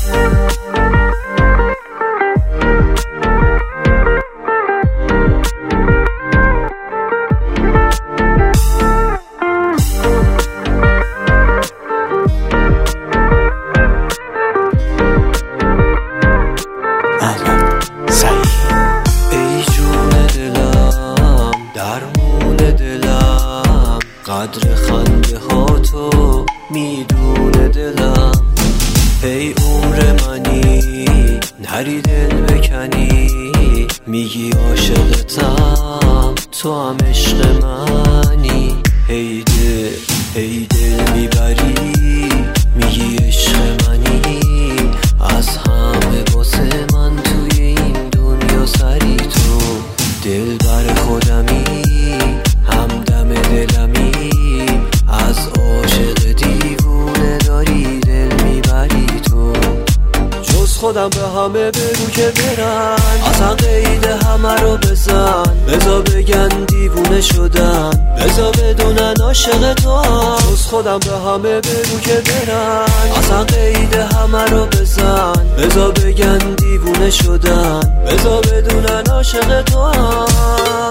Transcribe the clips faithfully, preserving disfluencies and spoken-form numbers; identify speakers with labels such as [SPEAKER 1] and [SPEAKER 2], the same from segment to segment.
[SPEAKER 1] قدر خنده ها تو میدونه دلم. ای عمر منی نری دل بکنی، میگی عاشقتم تو هم عشق منی. ای دل ای دل میبری، میگی عشق منی. از همه واسه من توی این دنیا سری تو، دل بر خودمی همدم دلمی. از عاشق دیوونه داری دل میبری تو. جز خودم به همه بگو که برن، اصلا قید همه رو بزن. بزا بگن دیوونه شدن، بزا بدونن عاشق تو هم. جز خودم به همه بگو که برن، اصلا قید همه رو بزن. بزا بگن دیوونه شدن، بزا بدونن عاشق تو هم.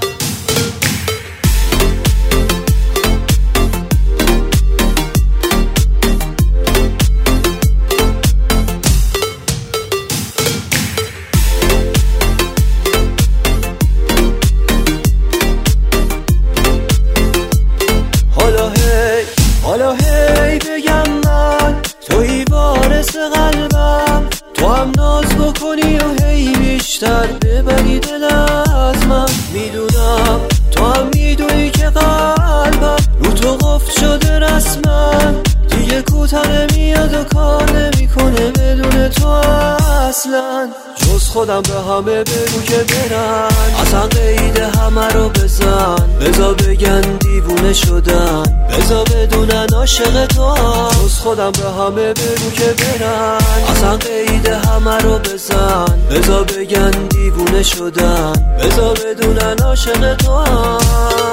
[SPEAKER 1] حالا هی بگم من توی وارث قلبم، تو هم ناز بکنی و هی بیشتر ببری دل از من. میدونم تو هم میدونی که قلبم رو تو قفل شده رسما، دیگه کوتاه نمیاد و کار نمیکنه بدون تو اصلا. جز خودم به همه بگو که برن، اصلا قید همه رو بزن. بزا بگن دیوونه شدن، بزا بدونن عاشق تو هم. جز خودم به همه بگو که برن، اصلا قید همه رو بزن. بزا بگن دیوونه شدن، بزا بدونن عاشق تو هم.